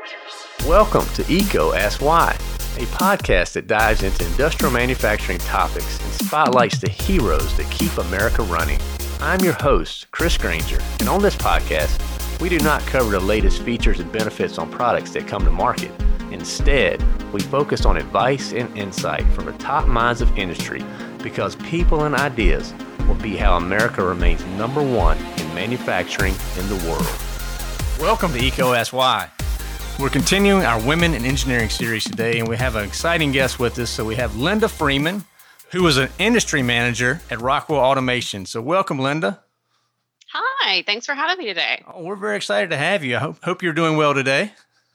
Welcome to EECO Ask Why, a podcast that dives into industrial manufacturing topics and spotlights the heroes that keep America running. I'm your host, Chris Granger, and on this podcast, we do not cover the latest features and benefits on products that come to market. Instead, we focus on advice and insight from the top minds of industry because people and ideas will be how America remains number one in manufacturing in the world. Welcome to EECO Ask Why. We're continuing our Women in Engineering series today, and we have an exciting guest with us. So we have Linda Freeman, who is an industry manager at Rockwell Automation. So welcome, Linda. Hi, thanks for having me today. Oh, we're very excited to have you. I hope you're doing well today.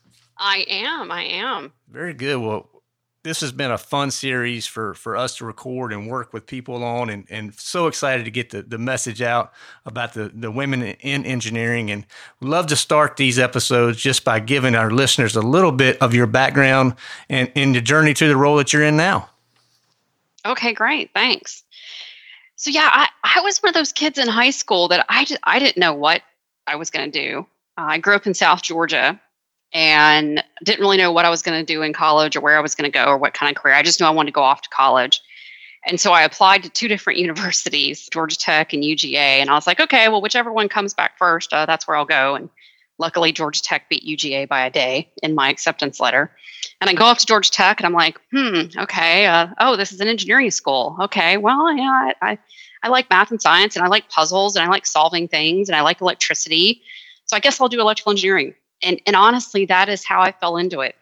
I am. Very good. Well, this has been a fun series for us to record and work with people on, and so excited to get the message out about the women in engineering. And we'd love to start these episodes just by giving our listeners a little bit of your background and in the journey to the role that you're in now. Okay, great. Thanks. So yeah, I was one of those kids in high school that I didn't know what I was going to do. I grew up in South Georgia and didn't really know what I was going to do in college or where I was going to go or what kind of career. I just knew I wanted to go off to college. And so I applied to two different universities, Georgia Tech and UGA. And I was like, okay, well, whichever one comes back first, that's where I'll go. And luckily, Georgia Tech beat UGA by a day in my acceptance letter. And I go up to Georgia Tech and I'm like, okay, this is an engineering school. Okay, well, yeah, I like math and science and I like puzzles and I like solving things and I like electricity. So I guess I'll do electrical engineering. And honestly, that is how I fell into it.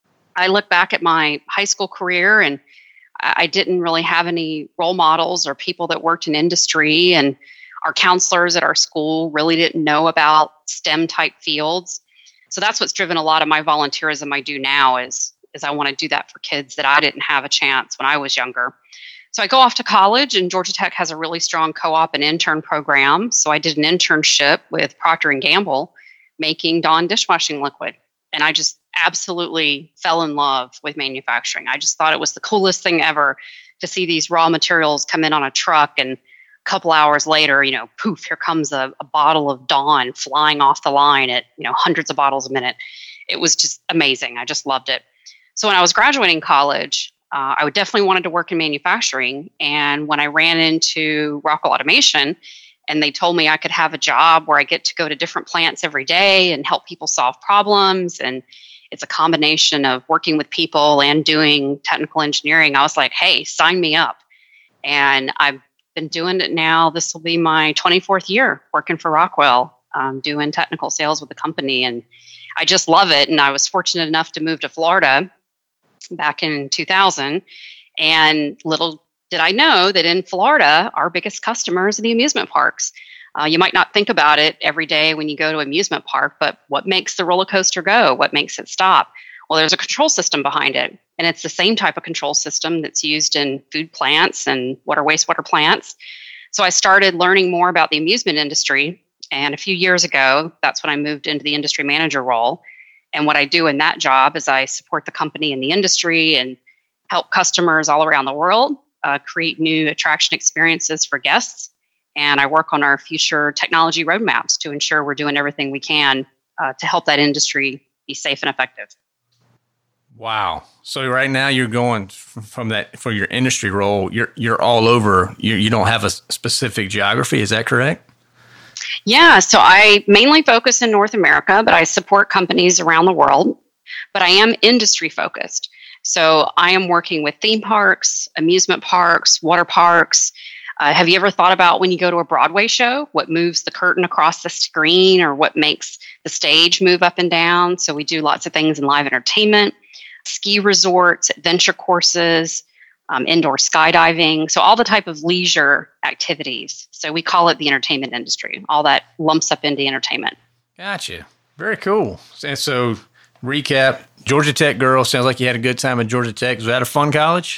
I look back at my high school career and I didn't really have any role models or people that worked in industry, and our counselors at our school really didn't know about STEM type fields. So that's what's driven a lot of my volunteerism I do now is I want to do that for kids that I didn't have a chance when I was younger. So I go off to college, and Georgia Tech has a really strong co-op and intern program. So I did an internship with Procter & Gamble making Dawn dishwashing liquid. And I just absolutely fell in love with manufacturing. I just thought it was the coolest thing ever to see these raw materials come in on a truck, and a couple hours later, poof, here comes a bottle of Dawn flying off the line at, hundreds of bottles a minute. It was just amazing. I just loved it. So when I was graduating college, I would definitely wanted to work in manufacturing. And when I ran into Rockwell Automation, and they told me I could have a job where I get to go to different plants every day and help people solve problems, and it's a combination of working with people and doing technical engineering, I was like, hey, sign me up. And I've been doing it now. This will be my 24th year working for Rockwell, doing technical sales with the company. And I just love it. And I was fortunate enough to move to Florida back in 2000. And little did I know that in Florida, our biggest customers are the amusement parks. You might not think about it every day when you go to an amusement park, but what makes the roller coaster go? What makes it stop? Well, there's a control system behind it. And it's the same type of control system that's used in food plants and water, wastewater plants. So I started learning more about the amusement industry. And a few years ago, that's when I moved into the industry manager role. And what I do in that job is I support the company in the industry and help customers all around the world create new attraction experiences for guests. And I work on our future technology roadmaps to ensure we're doing everything we can to help that industry be safe and effective. Wow. So right now you're going from that for your industry role, you're all over. You don't have a specific geography. Is that correct? Yeah. So I mainly focus in North America, but I support companies around the world. But I am industry focused. So I am working with theme parks, amusement parks, water parks. Have you ever thought about when you go to a Broadway show, what moves the curtain across the screen or what makes the stage move up and down? So we do lots of things in live entertainment, ski resorts, adventure courses, indoor skydiving. So all the type of leisure activities. So we call it the entertainment industry. All that lumps up into entertainment. Gotcha. Very cool. And so recap, Georgia Tech girl, sounds like you had a good time at Georgia Tech. Was that a fun college?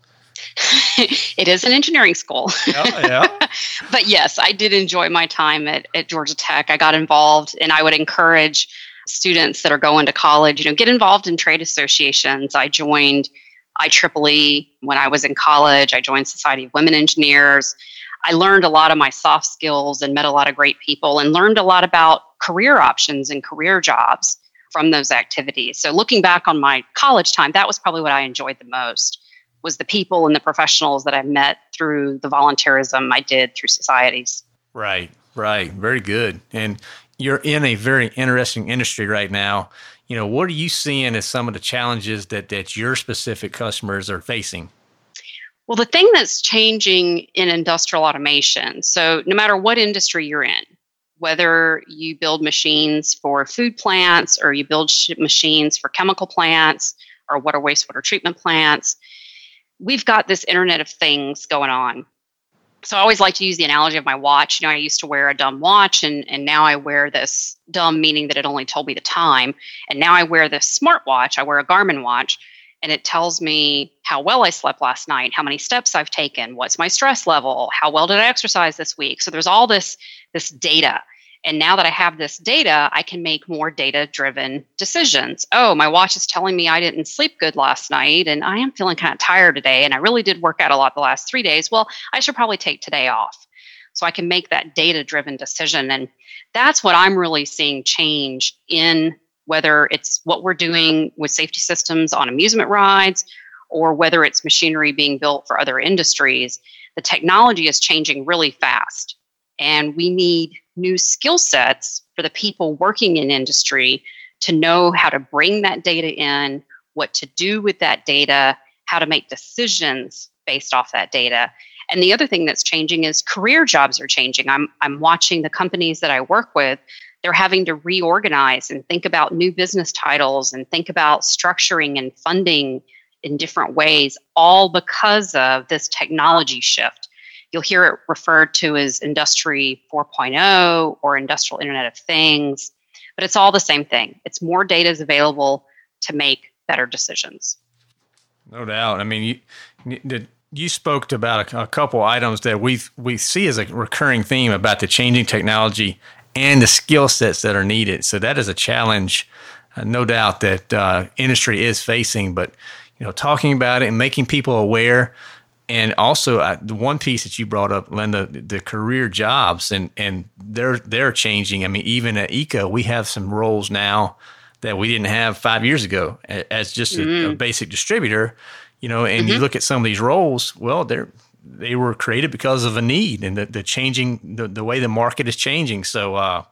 It is an engineering school. Oh, yeah. But yes, I did enjoy my time at Georgia Tech. I got involved, and I would encourage students that are going to college, get involved in trade associations. I joined IEEE when I was in college. I joined Society of Women Engineers. I learned a lot of my soft skills and met a lot of great people and learned a lot about career options and career jobs. from those activities. So looking back on my college time, that was probably what I enjoyed the most, was the people and the professionals that I met through the volunteerism I did through societies. Right. Very good. And you're in a very interesting industry right now. What are you seeing as some of the challenges that your specific customers are facing? Well, the thing that's changing in industrial automation, so no matter what industry you're in, whether you build machines for food plants or you build machines for chemical plants or water wastewater treatment plants, we've got this Internet of Things going on. So I always like to use the analogy of my watch. I used to wear a dumb watch, and now I wear this dumb, meaning that it only told me the time. And now I wear this smart watch. I wear a Garmin watch, and it tells me how well I slept last night, how many steps I've taken, what's my stress level, how well did I exercise this week. So there's all this data. And now that I have this data, I can make more data-driven decisions. Oh, my watch is telling me I didn't sleep good last night, and I am feeling kind of tired today, and I really did work out a lot the last 3 days. Well, I should probably take today off. So I can make that data-driven decision. And that's what I'm really seeing change in, whether it's what we're doing with safety systems on amusement rides or whether it's machinery being built for other industries. The technology is changing really fast. And we need new skill sets for the people working in industry to know how to bring that data in, what to do with that data, how to make decisions based off that data. And the other thing that's changing is career jobs are changing. I'm watching the companies that I work with. They're having to reorganize and think about new business titles and think about structuring and funding in different ways, all because of this technology shift. You'll hear it referred to as Industry 4.0 or Industrial Internet of Things, but it's all the same thing. It's more data is available to make better decisions. No doubt. I mean, you spoke about a couple items that we see as a recurring theme about the changing technology and the skill sets that are needed. So that is a challenge, no doubt, that industry is facing. But talking about it and making people aware. And also, the one piece that you brought up, Linda, the career jobs, and they're changing. I mean, even at ECO, we have some roles now that we didn't have 5 years ago as just a basic distributor. And you look at some of these roles, well, they were created because of a need and the changing, the way the market is changing. So,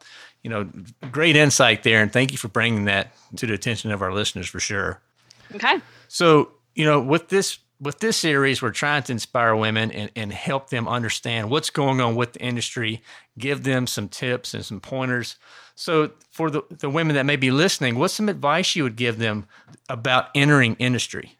great insight there, and thank you for bringing that to the attention of our listeners for sure. Okay. So, with this series, we're trying to inspire women and help them understand what's going on with the industry, give them some tips and some pointers. So for the women that may be listening, what's some advice you would give them about entering industry?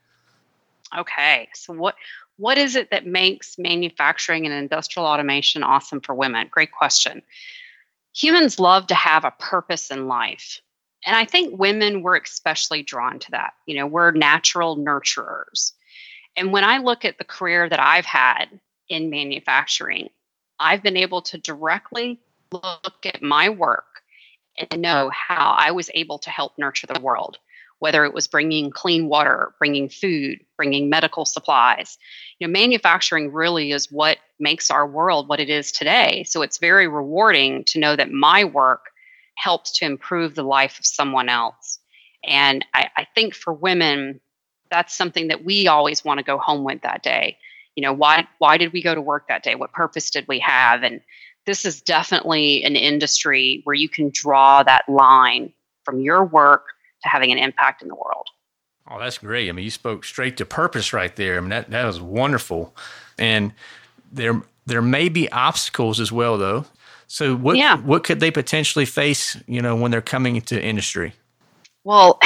Okay. So what is it that makes manufacturing and industrial automation awesome for women? Great question. Humans love to have a purpose in life. And I think women, we're especially drawn to that. We're natural nurturers. And when I look at the career that I've had in manufacturing, I've been able to directly look at my work and know how I was able to help nurture the world, whether it was bringing clean water, bringing food, bringing medical supplies. Manufacturing really is what makes our world what it is today. So it's very rewarding to know that my work helps to improve the life of someone else. And I think for women, that's something that we always want to go home with that day. Why did we go to work that day? What purpose did we have? And this is definitely an industry where you can draw that line from your work to having an impact in the world. Oh, that's great. I mean, you spoke straight to purpose right there. I mean, that was wonderful. And there may be obstacles as well, though. So what could they potentially face, when they're coming into industry? Well,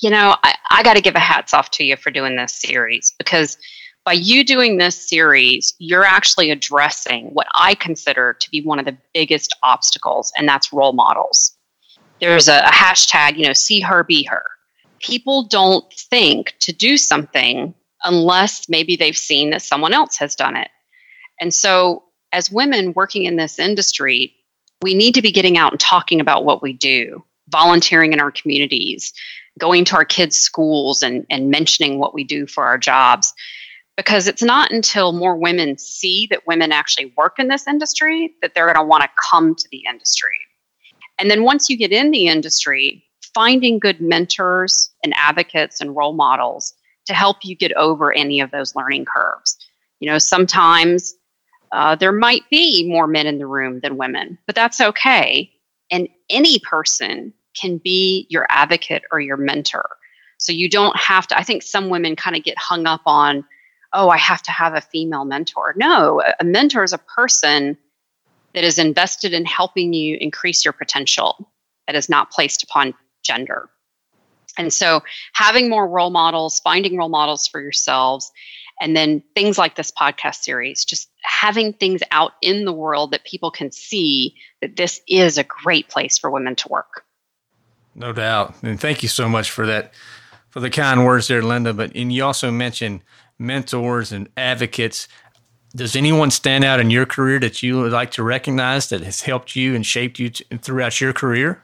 I got to give a hats off to you for doing this series, because by you doing this series, you're actually addressing what I consider to be one of the biggest obstacles, and that's role models. There's a hashtag, see her, be her. People don't think to do something unless maybe they've seen that someone else has done it. And so as women working in this industry, we need to be getting out and talking about what we do, volunteering in our communities, going to our kids' schools and mentioning what we do for our jobs. Because it's not until more women see that women actually work in this industry that they're going to want to come to the industry. And then once you get in the industry, finding good mentors and advocates and role models to help you get over any of those learning curves. Sometimes there might be more men in the room than women, but that's okay. And any person can be your advocate or your mentor. So you don't have to, I think some women kind of get hung up on, oh, I have to have a female mentor. No, a mentor is a person that is invested in helping you increase your potential, that is not placed upon gender. And so having more role models, finding role models for yourselves, and then things like this podcast series, just having things out in the world that people can see that this is a great place for women to work. No doubt. And thank you so much for that, for the kind words there, Linda. And you also mentioned mentors and advocates. Does anyone stand out in your career that you would like to recognize that has helped you and shaped you throughout your career?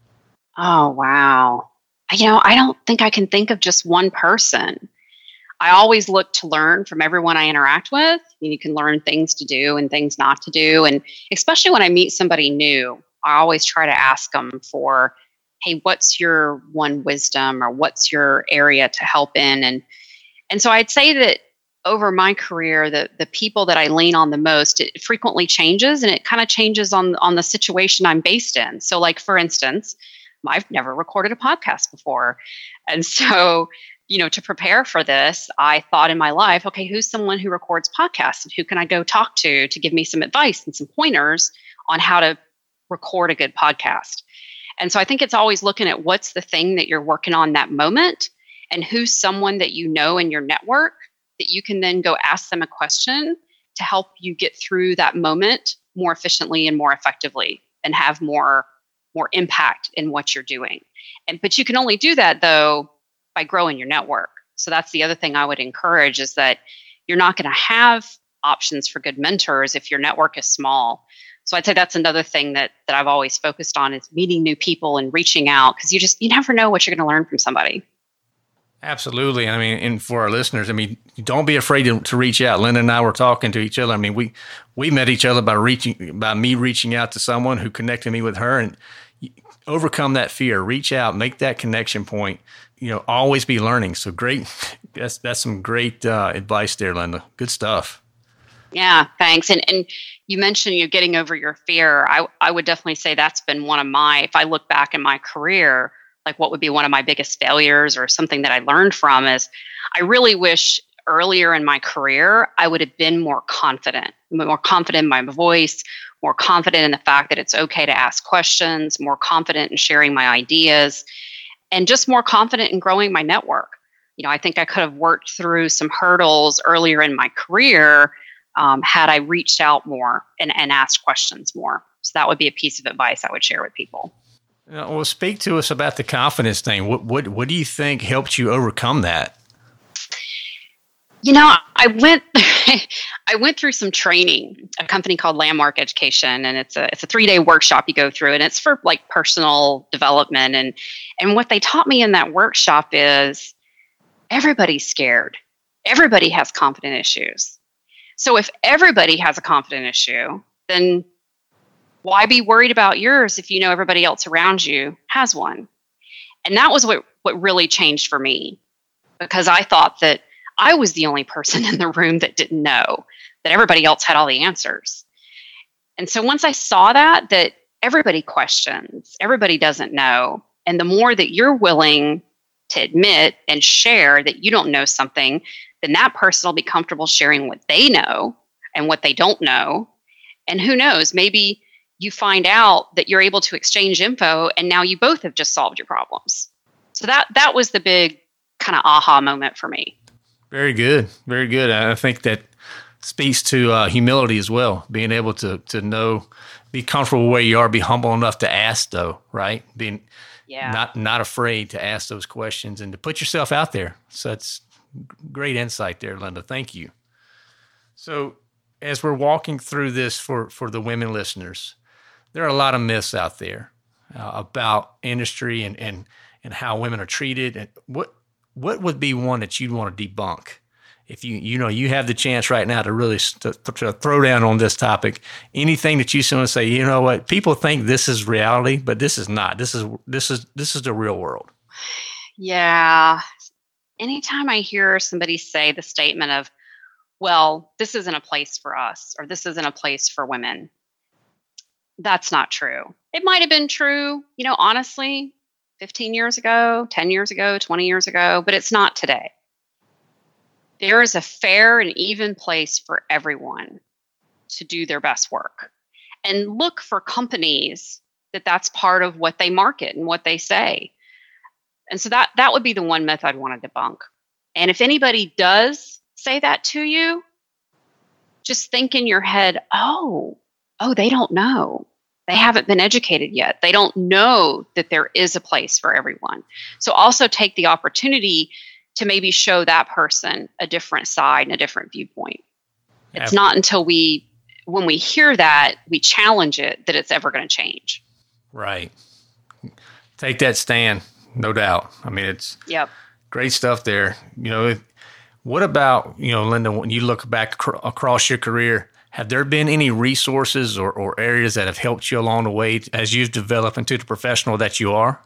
Oh, wow. I don't think I can think of just one person. I always look to learn from everyone I interact with. You can learn things to do and things not to do. And especially when I meet somebody new, I always try to ask them for, hey, what's your one wisdom or what's your area to help in? And so I'd say that over my career, the people that I lean on the most, it frequently changes, and it kind of changes on the situation I'm based in. So like, for instance, I've never recorded a podcast before. And so, to prepare for this, I thought in my life, okay, who's someone who records podcasts and who can I go talk to give me some advice and some pointers on how to record a good podcast? And so I think it's always looking at what's the thing that you're working on that moment and who's someone that you know in your network that you can then go ask them a question to help you get through that moment more efficiently and more effectively and have more impact in what you're doing. But you can only do that, though, by growing your network. So that's the other thing I would encourage, is that you're not going to have options for good mentors if your network is small. So I'd say that's another thing that I've always focused on, is meeting new people and reaching out, because you never know what you're going to learn from somebody. Absolutely. And for our listeners, don't be afraid to reach out. Linda and I were talking to each other. We met each other by me reaching out to someone who connected me with her, and overcome that fear, reach out, make that connection point, always be learning. So great. That's some great advice there, Linda. Good stuff. Yeah, thanks. And you mentioned you're getting over your fear. I would definitely say that's been one of if I look back in my career, like what would be one of my biggest failures or something that I learned from is I really wish earlier in my career, I would have been more confident in my voice, more confident in the fact that it's okay to ask questions, more confident in sharing my ideas, and just more confident in growing my network. I think I could have worked through some hurdles earlier in my career had I reached out more and asked questions more. So that would be a piece of advice I would share with people. Well, speak to us about the confidence thing. What do you think helped you overcome that? I went through some training, a company called Landmark Education, and it's a 3-day workshop you go through, and it's for like personal development. And what they taught me in that workshop is everybody's scared. Everybody has confidence issues. So if everybody has a confidence issue, then why be worried about yours if you know everybody else around you has one? And that was what really changed for me, because I thought that I was the only person in the room that didn't know, that everybody else had all the answers. And so once I saw that everybody questions, everybody doesn't know, and the more that you're willing to admit and share that you don't know something, then that person will be comfortable sharing what they know and what they don't know. And who knows, maybe you find out that you're able to exchange info, and now you both have just solved your problems. So that was the big kind of aha moment for me. Very good. Very good. I think that speaks to humility as well, being able to know, be comfortable where you are, be humble enough to ask, though, right? Being not afraid to ask those questions and to put yourself out there. So that's great insight there, Linda. Thank you. So as we're walking through this for the women listeners, there are a lot of myths out there about industry and how women are treated. And what would be one that you'd want to debunk if you have the chance right now to really to throw down on this topic, anything that you want to say, you know what, people think this is reality, but this is not. This is the real world. Yeah. Anytime I hear somebody say the statement of, well, this isn't a place for us, or this isn't a place for women, that's not true. It might have been true, honestly, 15 years ago, 10 years ago, 20 years ago, but it's not today. There is a fair and even place for everyone to do their best work. And look for companies that's part of what they market and what they say. And so that would be the one myth I'd want to debunk. And if anybody does say that to you, just think in your head, oh, they don't know. They haven't been educated yet. They don't know that there is a place for everyone. So also take the opportunity to maybe show that person a different side and a different viewpoint. It's not until when we hear that, we challenge it, that it's ever going to change. Right. Take that stand, no doubt. I mean, it's great stuff there. What about, Linda, when you look back across your career, have there been any resources or areas that have helped you along the way as you've developed into the professional that you are?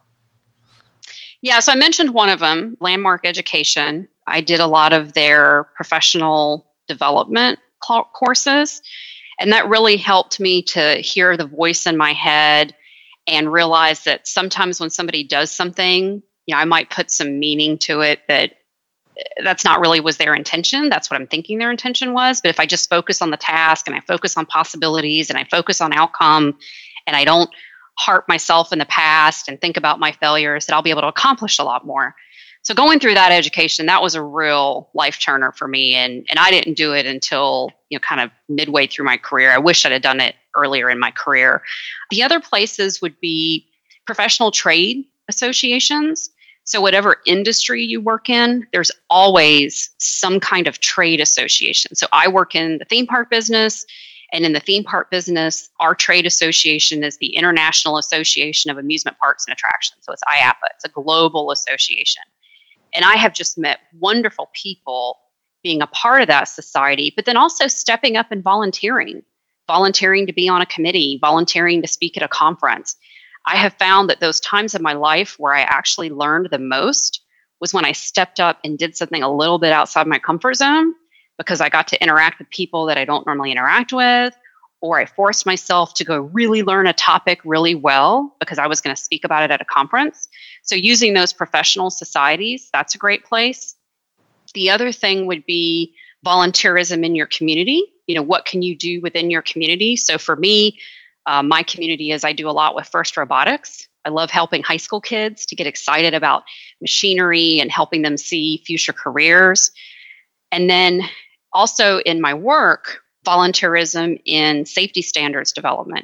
Yeah, so I mentioned one of them, Landmark Education. I did a lot of their professional development courses, and that really helped me to hear the voice in my head and realize that sometimes when somebody does something, I might put some meaning to it that's not really was their intention. That's what I'm thinking their intention was. But if I just focus on the task and I focus on possibilities and I focus on outcome and I don't harp myself in the past and think about my failures, that I'll be able to accomplish a lot more. So going through that education, that was a real life turner for me. And I didn't do it until, kind of midway through my career. I wish I'd have done it earlier in my career. The other places would be professional trade associations. So whatever industry you work in, there's always some kind of trade association. So I work in the theme park business. And in the theme park business, our trade association is the International Association of Amusement Parks and Attractions. So it's IAAPA. It's a global association. And I have just met wonderful people being a part of that society, but then also stepping up and volunteering to be on a committee, volunteering to speak at a conference. I have found that those times in my life where I actually learned the most was when I stepped up and did something a little bit outside my comfort zone, because I got to interact with people that I don't normally interact with, or I forced myself to go really learn a topic really well because I was going to speak about it at a conference. So using those professional societies, that's a great place. The other thing would be volunteerism in your community. What can you do within your community? So for me, my community is I do a lot with FIRST Robotics. I love helping high school kids to get excited about machinery and helping them see future careers. And then also in my work, volunteerism in safety standards development.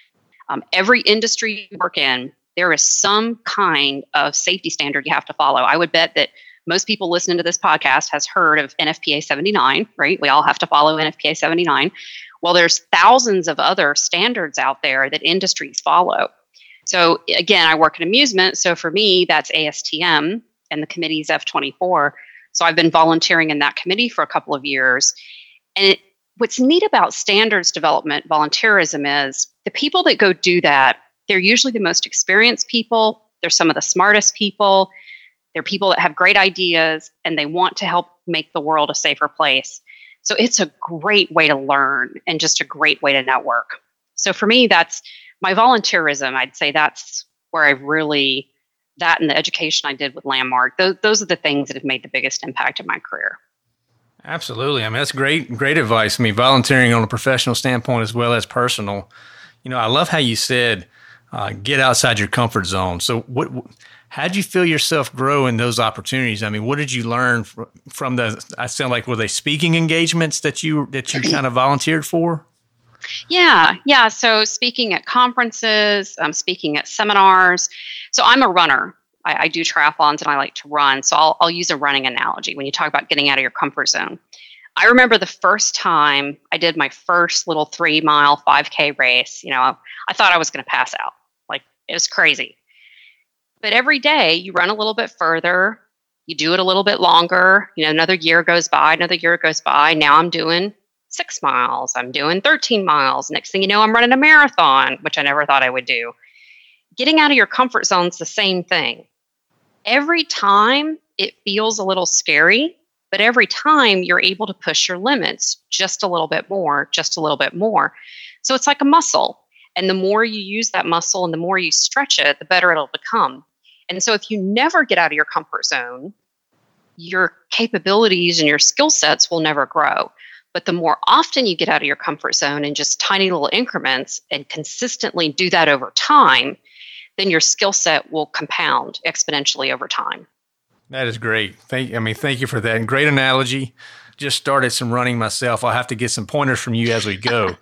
Every industry you work in, there is some kind of safety standard you have to follow. I would bet that most people listening to this podcast has heard of NFPA 79, right? We all have to follow NFPA 79. Well, there's thousands of other standards out there that industries follow. So again, I work in amusement. So for me, that's ASTM and the committee's F24. So I've been volunteering in that committee for a couple of years. And what's neat about standards development volunteerism is the people that go do that, they're usually the most experienced people. They're some of the smartest people. They're people that have great ideas and they want to help make the world a safer place. So it's a great way to learn and just a great way to network. So for me, that's my volunteerism. I'd say that's where I really, that and the education I did with Landmark, those are the things that have made the biggest impact in my career. Absolutely. I mean, that's great advice. I mean, volunteering on a professional standpoint as well as personal. I love how you said, get outside your comfort zone. So how did you feel yourself grow in those opportunities? I mean, what did you learn from I sound like, were they speaking engagements that you kind of volunteered for? Yeah. So speaking at conferences, speaking at seminars. So I'm a runner. I do triathlons and I like to run. So I'll use a running analogy when you talk about getting out of your comfort zone. I remember the first time I did my first little 3-mile 5K race. I thought I was going to pass out. Like, it was crazy. But every day you run a little bit further You do it a little bit longer. Another year goes by, another year goes by. Now I'm doing 6 miles. I'm doing 13 miles. Next thing you know, I'm running a marathon, which I never thought I would do. Getting out of your comfort zone is the same thing. Every time it feels a little scary, but every time you're able to push your limits just a little bit more, just a little bit more. So it's like a muscle. And the more you use that muscle and the more you stretch it, the better it'll become. And so if you never get out of your comfort zone, your capabilities and your skill sets will never grow. But the more often you get out of your comfort zone in just tiny little increments and consistently do that over time, then your skill set will compound exponentially over time. That is great. Thank you for that. And great analogy. Just started some running myself. I'll have to get some pointers from you as we go.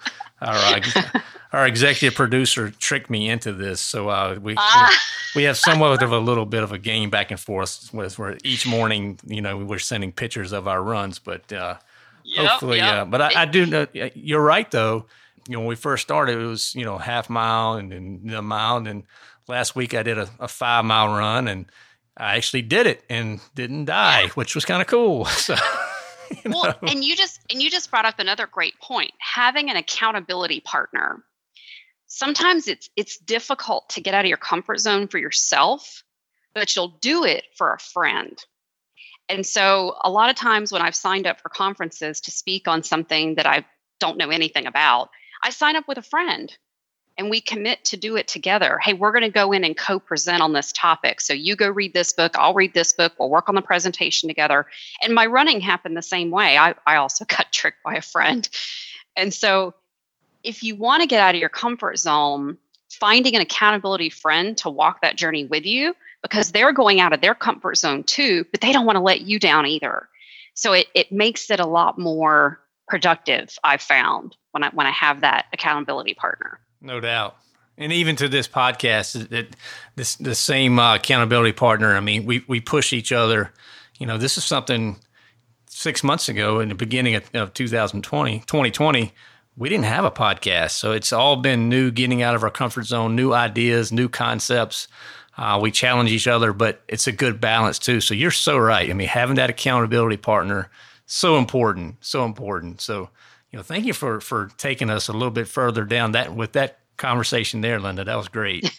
Our executive producer tricked me into this. So we have somewhat of a little bit of a game back and forth where each morning, we're sending pictures of our runs, but hopefully, but I do know you're right though. When we first started, it was, half mile and then a mile. And then last week I did a 5 mile run and I actually did it and didn't die, which was kind of cool. So, Well, and you just brought up another great point, having an accountability partner. Sometimes it's difficult to get out of your comfort zone for yourself, but you'll do it for a friend. And so a lot of times when I've signed up for conferences to speak on something that I don't know anything about, I sign up with a friend and we commit to do it together. Hey, we're going to go in and co-present on this topic. So you go read this book, I'll read this book, we'll work on the presentation together. And my running happened the same way. I also got tricked by a friend. And so if you want to get out of your comfort zone, finding an accountability friend to walk that journey with you, because they're going out of their comfort zone too, but they don't want to let you down either. So it makes it a lot more productive, I've found, when I have that accountability partner. No doubt. And even to this podcast, the same accountability partner, we push each other. This is something 6 months ago in the beginning of 2020, we didn't have a podcast. So it's all been new, getting out of our comfort zone, new ideas, new concepts. We challenge each other, but it's a good balance too. So you're so right. Having that accountability partner, so important, so important. So, thank you for taking us a little bit further down with that conversation there, Linda. That was great.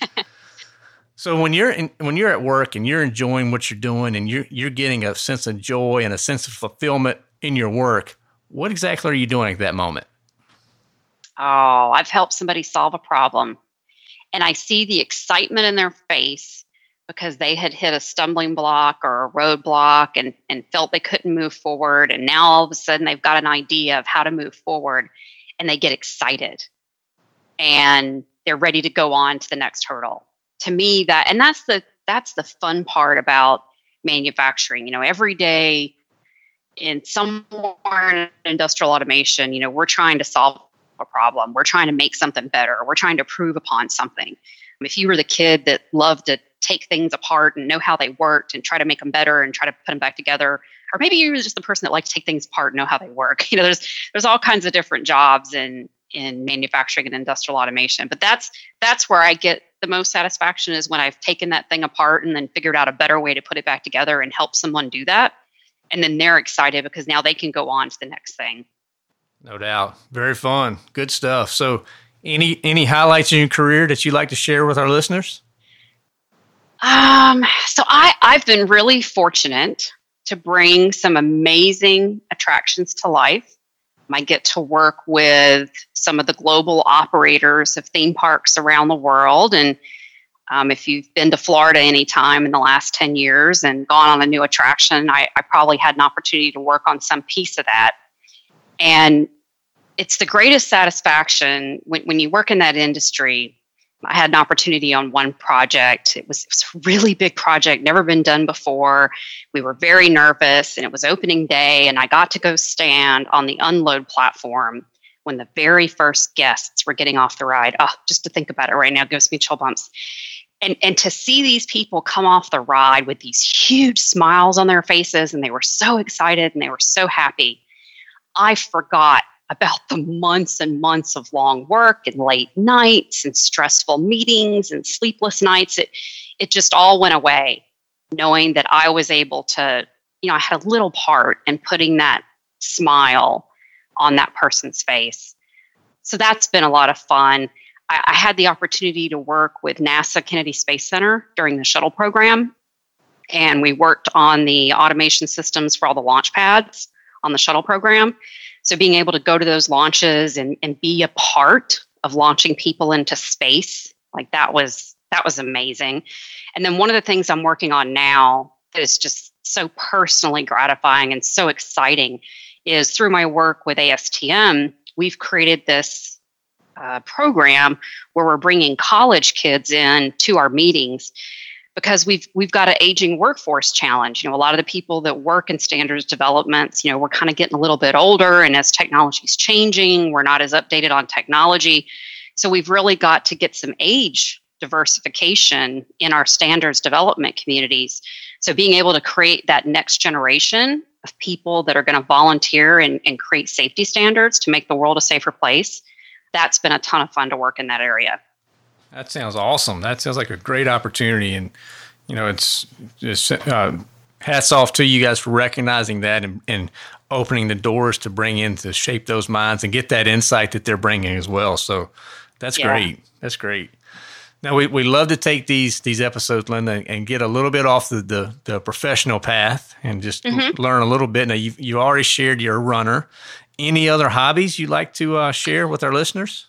So when you're at work and you're enjoying what you're doing and you're getting a sense of joy and a sense of fulfillment in your work, what exactly are you doing at that moment? Oh, I've helped somebody solve a problem. And I see the excitement in their face because they had hit a stumbling block or a roadblock and felt they couldn't move forward. And now all of a sudden they've got an idea of how to move forward and they get excited and they're ready to go on to the next hurdle. To me, that's the fun part about manufacturing. Every day in somewhere in industrial automation, we're trying to solve a problem. We're trying to make something better. We're trying to improve upon something. If you were the kid that loved to take things apart and know how they worked and try to make them better and try to put them back together, or maybe you were just the person that liked to take things apart and know how they work. There's all kinds of different jobs in manufacturing and industrial automation. But that's where I get the most satisfaction, is when I've taken that thing apart and then figured out a better way to put it back together and help someone do that. And then they're excited because now they can go on to the next thing. No doubt. Very fun. Good stuff. So any highlights in your career that you'd like to share with our listeners? So I've been really fortunate to bring some amazing attractions to life. I get to work with some of the global operators of theme parks around the world. And if you've been to Florida any time in the last 10 years and gone on a new attraction, I probably had an opportunity to work on some piece of that. And it's the greatest satisfaction when you work in that industry. I had an opportunity on one project. It was a really big project, never been done before. We were very nervous, and it was opening day, and I got to go stand on the unload platform when the very first guests were getting off the ride. Oh, just to think about it right now gives me chill bumps. And to see these people come off the ride with these huge smiles on their faces, and they were so excited and they were so happy. I forgot about the months and months of long work and late nights and stressful meetings and sleepless nights. It just all went away. knowing that I was able to, I had a little part in putting that smile on that person's face. So that's been a lot of fun. I had the opportunity to work with NASA Kennedy Space Center during the shuttle program. And we worked on the automation systems for all the launch pads on the shuttle program. So being able to go to those launches and be a part of launching people into space, like that was amazing. And then one of the things I'm working on now that is just so personally gratifying and so exciting is through my work with ASTM, we've created this program where we're bringing college kids in to our meetings because we've got an aging workforce challenge. A lot of the people that work in standards developments, we're kind of getting a little bit older, and as technology's changing, we're not as updated on technology. So we've really got to get some age diversification in our standards development communities. So being able to create that next generation of people that are going to volunteer and create safety standards to make the world a safer place, that's been a ton of fun to work in that area. That sounds awesome. That sounds like a great opportunity. And, it's just hats off to you guys for recognizing that and opening the doors to bring in, to shape those minds and get that insight that they're bringing as well. So that's great. That's great. Now, we love to take these episodes, Linda, and get a little bit off the professional path and just learn a little bit. Now, you already shared you're a runner. Any other hobbies you'd like to share with our listeners?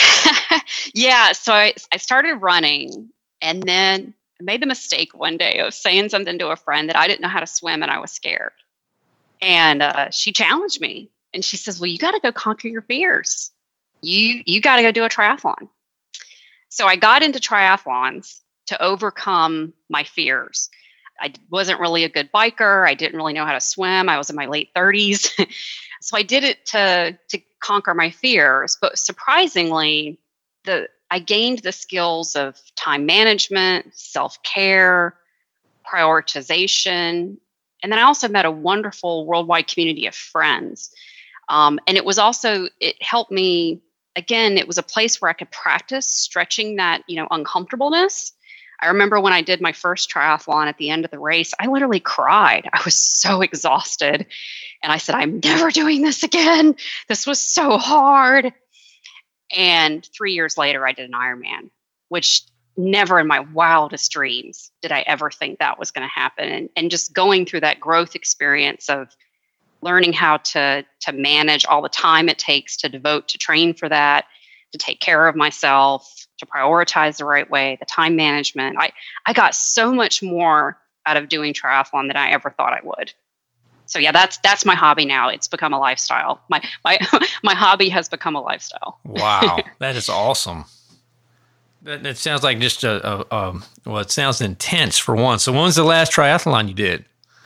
Yeah, so I started running, and then I made the mistake one day of saying something to a friend that I didn't know how to swim and I was scared. And she challenged me, and she says, well, you got to go conquer your fears. You got to go do a triathlon. So I got into triathlons to overcome my fears. I wasn't really a good biker. I didn't really know how to swim. I was in my late 30s. So I did it to conquer my fears. But surprisingly, I gained the skills of time management, self-care, prioritization. And then I also met a wonderful worldwide community of friends. And it helped me. Again, it was a place where I could practice stretching that, uncomfortableness. I remember when I did my first triathlon at the end of the race, I literally cried. I was so exhausted. And I said, I'm never doing this again. This was so hard. And 3 years later, I did an Ironman, which never in my wildest dreams did I ever think that was going to happen. And just going through that growth experience of learning how to manage all the time it takes to devote to train for that, to take care of myself, to prioritize the right way, the time management. I got so much more out of doing triathlon than I ever thought I would. So yeah, that's my hobby now. It's become a lifestyle. My hobby has become a lifestyle. Wow, that is awesome. That sounds like just it sounds intense for one. So when was the last triathlon you did?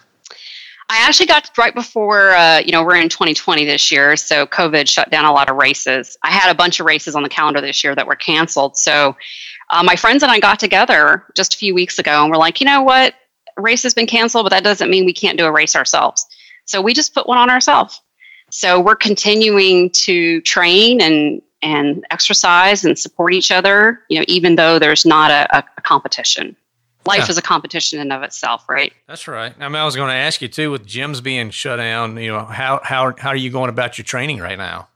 I actually got right before, we're in 2020 this year, so COVID shut down a lot of races. I had a bunch of races on the calendar this year that were canceled. So my friends and I got together just a few weeks ago, and we're like, you know what? A race has been canceled, but that doesn't mean we can't do a race ourselves. So we just put one on ourselves. So we're continuing to train and exercise and support each other, even though there's not a competition. Life is a competition in and of itself, right? That's right. I mean, I was going to ask you too, with gyms being shut down, how are you going about your training right now?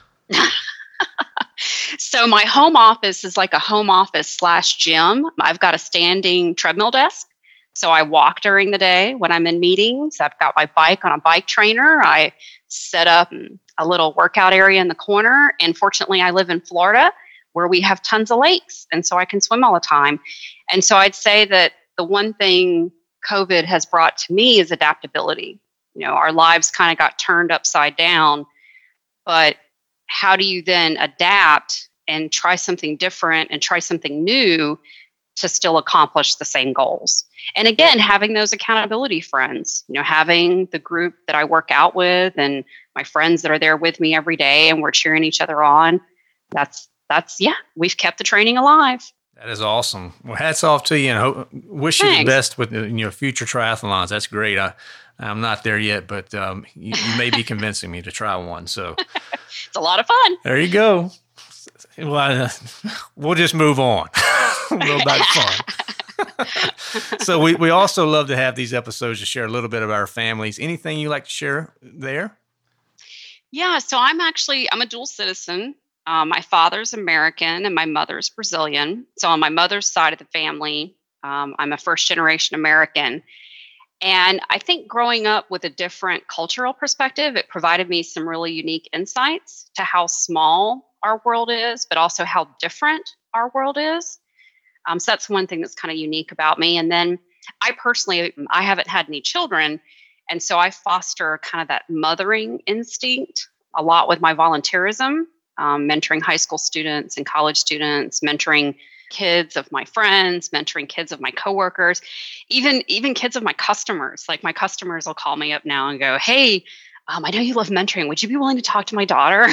So my home office is like a home office / gym. I've got a standing treadmill desk. So I walk during the day when I'm in meetings. I've got my bike on a bike trainer. I set up a little workout area in the corner. And fortunately, I live in Florida, where we have tons of lakes. And so I can swim all the time. And so I'd say that the one thing COVID has brought to me is adaptability. Our lives kind of got turned upside down, but how do you then adapt and try something different and try something new to still accomplish the same goals? And again, having those accountability friends, having the group that I work out with and my friends that are there with me every day and we're cheering each other on. We've kept the training alive. That is awesome. Well, hats off to you, and wish you the best with your future triathlons. That's great. I'm not there yet, but you may be convincing me to try one. So it's a lot of fun. There you go. Well, we'll just move on. A little about fun. So we also love to have these episodes to share a little bit about our families. Anything you like to share there? Yeah, so I'm a dual citizen. My father's American and my mother's Brazilian. So on my mother's side of the family, I'm a first generation American. And I think growing up with a different cultural perspective, it provided me some really unique insights to how small our world is, but also how different our world is. So that's one thing that's kind of unique about me. And then I haven't had any children. And so I foster kind of that mothering instinct a lot with my volunteerism, mentoring high school students and college students, mentoring kids of my friends, mentoring kids of my coworkers, even kids of my customers. Like my customers will call me up now and go, "Hey, I know you love mentoring. Would you be willing to talk to my daughter?"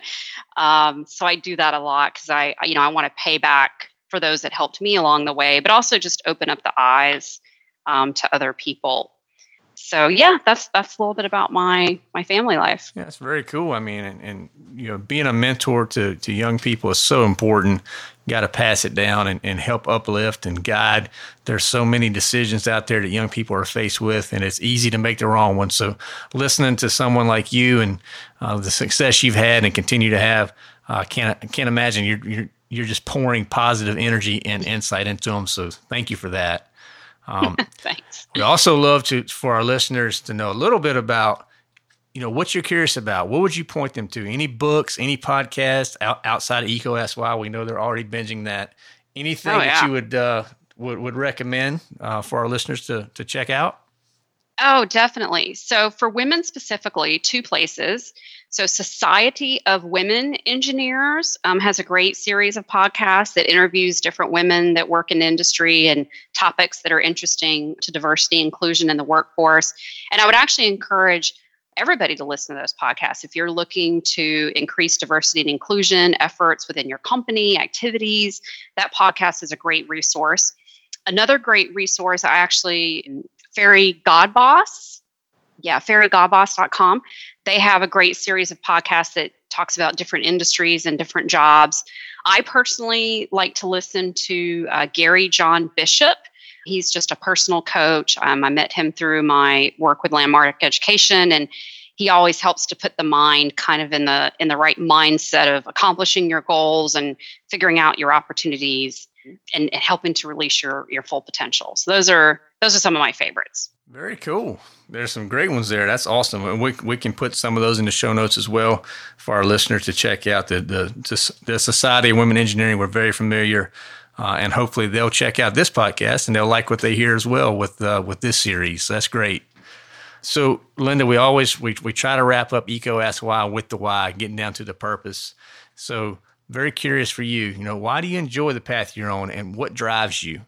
So I do that a lot because I want to pay back for those that helped me along the way, but also just open up the eyes to other people. So yeah, that's a little bit about my family life. Yeah, it's very cool. I mean, and being a mentor to young people is so important. You got to pass it down and help uplift and guide. There's so many decisions out there that young people are faced with, and it's easy to make the wrong one. So listening to someone like you and the success you've had and continue to have, can't imagine you're just pouring positive energy and insight into them. So thank you for that. Thanks. We also love for our listeners to know a little bit about, what you're curious about. What would you point them to? Any books, any podcasts outside of EECO Ask Why? We know they're already binging that. Anything that you would recommend for our listeners to check out? Oh, definitely. So for women specifically, 2 places. So Society of Women Engineers has a great series of podcasts that interviews different women that work in industry and topics that are interesting to diversity inclusion in the workforce. And I would actually encourage everybody to listen to those podcasts. If you're looking to increase diversity and inclusion efforts within your company, activities, that podcast is a great resource. Another great resource, Fairy Godboss. Yeah, fairygodboss.com. They have a great series of podcasts that talks about different industries and different jobs. I personally like to listen to Gary John Bishop. He's just a personal coach. I met him through my work with Landmark Education, and he always helps to put the mind kind of in the right mindset of accomplishing your goals and figuring out your opportunities and helping to release your full potential. So those are some of my favorites. Very cool. There's some great ones there. That's awesome. And we can put some of those in the show notes as well for our listeners to check out. The Society of Women Engineering, we're very familiar, and hopefully they'll check out this podcast and they'll like what they hear as well with this series. So that's great. So Linda, we try to wrap up EECO Ask Why with the why, getting down to the purpose. So very curious for you, why do you enjoy the path you're on and what drives you?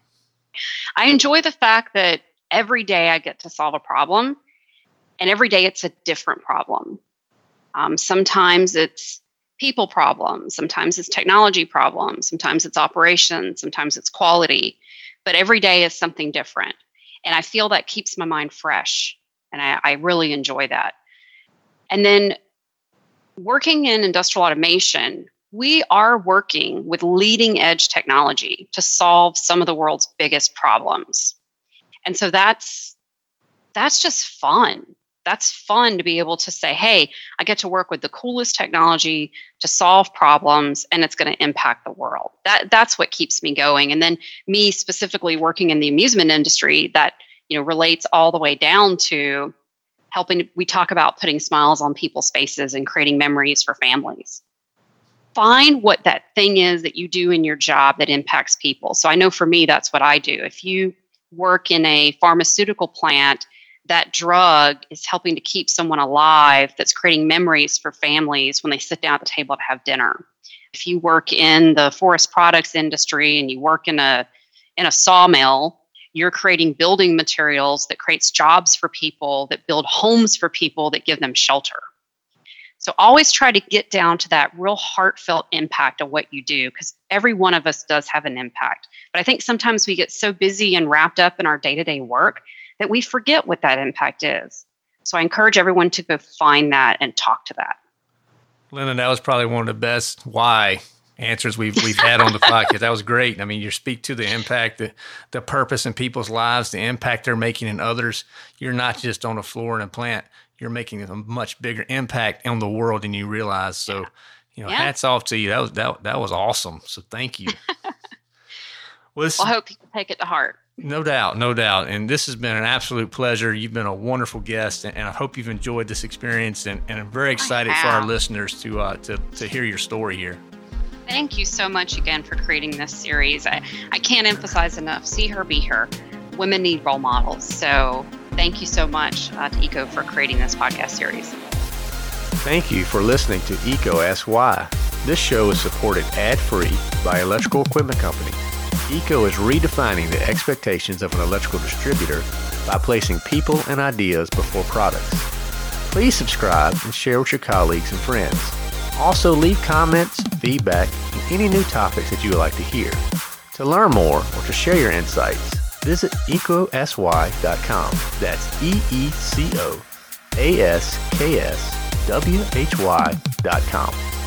I enjoy the fact that every day I get to solve a problem, and every day it's a different problem. Sometimes it's people problems, sometimes it's technology problems, sometimes it's operations, sometimes it's quality, but every day is something different. And I feel that keeps my mind fresh, and I really enjoy that. And then working in industrial automation, we are working with leading edge technology to solve some of the world's biggest problems. And so that's just fun. That's fun to be able to say, hey, I get to work with the coolest technology to solve problems, and it's going to impact the world. That's what keeps me going. And then me specifically working in the amusement industry, that relates all the way down to helping. We talk about putting smiles on people's faces and creating memories for families. Find what that thing is that you do in your job that impacts people. So I know for me, that's what I do. If you work in a pharmaceutical plant, that drug is helping to keep someone alive, that's creating memories for families when they sit down at the table to have dinner. If you work in the forest products industry and you work in a sawmill, you're creating building materials that creates jobs for people, that build homes for people, that give them shelter. So always try to get down to that real heartfelt impact of what you do, because every one of us does have an impact. But I think sometimes we get so busy and wrapped up in our day-to-day work that we forget what that impact is. So I encourage everyone to go find that and talk to that. Linda, that was probably one of the best why answers we've had on the podcast. That was great. I mean, you speak to the impact, the purpose in people's lives, the impact they're making in others. You're not just on a floor in a plant. You're making a much bigger impact on the world than you realize. So, hats off to you. That was awesome. So thank you. Well, I hope you can take it to heart. No doubt. And this has been an absolute pleasure. You've been a wonderful guest, and I hope you've enjoyed this experience. And I'm very excited for our listeners to hear your story here. Thank you so much again for creating this series. I can't emphasize enough. See her, be her. Women need role models. So thank you so much to EECO for creating this podcast series. Thank you for listening to EECO Ask Why. This show is supported ad-free by Electrical Equipment Company. EECO is redefining the expectations of an electrical distributor by placing people and ideas before products. Please subscribe and share with your colleagues and friends. Also, leave comments, feedback, and any new topics that you would like to hear. To learn more or to share your insights, visit EECOSY.com. That's EECOASKSWHY.com.